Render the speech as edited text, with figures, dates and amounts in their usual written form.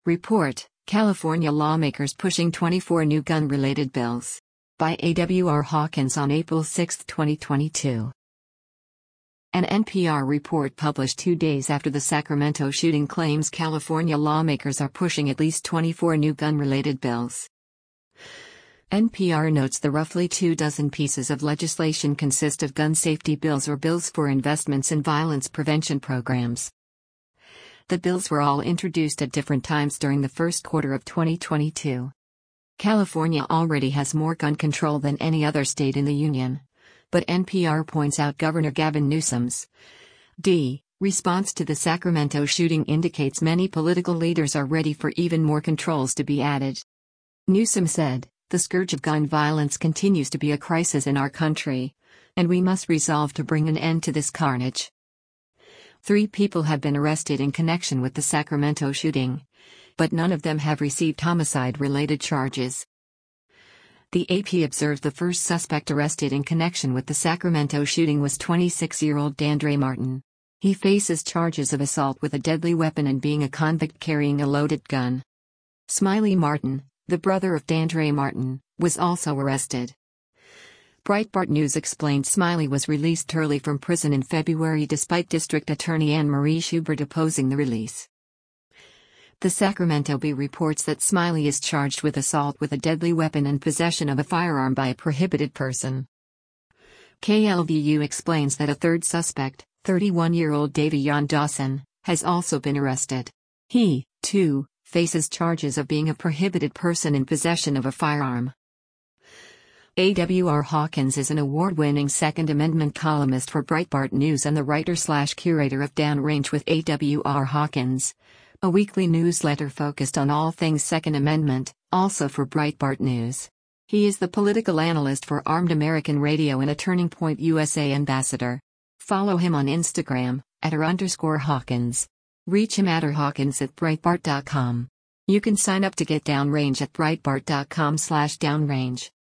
Report: California lawmakers pushing 24 new gun-related bills. By A.W.R. Hawkins on April 6, 2022. An NPR report published 2 days after the Sacramento shooting claims California lawmakers are pushing at least 24 new gun-related bills. NPR notes the roughly 24 pieces of legislation consist of gun safety bills or bills for investments in violence prevention programs. The bills were all introduced at different times during the first quarter of 2022. California already has more gun control than any other state in the union. But NPR points out Governor Gavin Newsom's response to the Sacramento shooting indicates many political leaders are ready for even more controls to be added. Newsom said, "The scourge of gun violence continues to be a crisis in our country, and we must resolve to bring an end to this carnage." 3 people have been arrested in connection with the Sacramento shooting, but none of them have received homicide-related charges. The AP observed the first suspect arrested in connection with the Sacramento shooting was 26-year-old Dandre Martin. He faces charges of assault with a deadly weapon and being a convict carrying a loaded gun. Smiley Martin, the brother of Dandre Martin, was also arrested. Breitbart News explained Smiley was released early from prison in February despite District Attorney Anne Marie Schubert opposing the release. The Sacramento Bee reports that Smiley is charged with assault with a deadly weapon and possession of a firearm by a prohibited person. KLVU explains that a third suspect, 31-year-old Davion Dawson, has also been arrested. He, too, faces charges of being a prohibited person in possession of a firearm. A.W.R. Hawkins is an award-winning Second Amendment columnist for Breitbart News and the writer/curator of Downrange with A.W.R. Hawkins, a weekly newsletter focused on all things Second Amendment, also for Breitbart News. He is the political analyst for Armed American Radio and a Turning Point USA ambassador. Follow him on Instagram, @r_Hawkins. Reach him at @Hawkins@Breitbart.com. You can sign up to get Downrange at Breitbart.com/Downrange.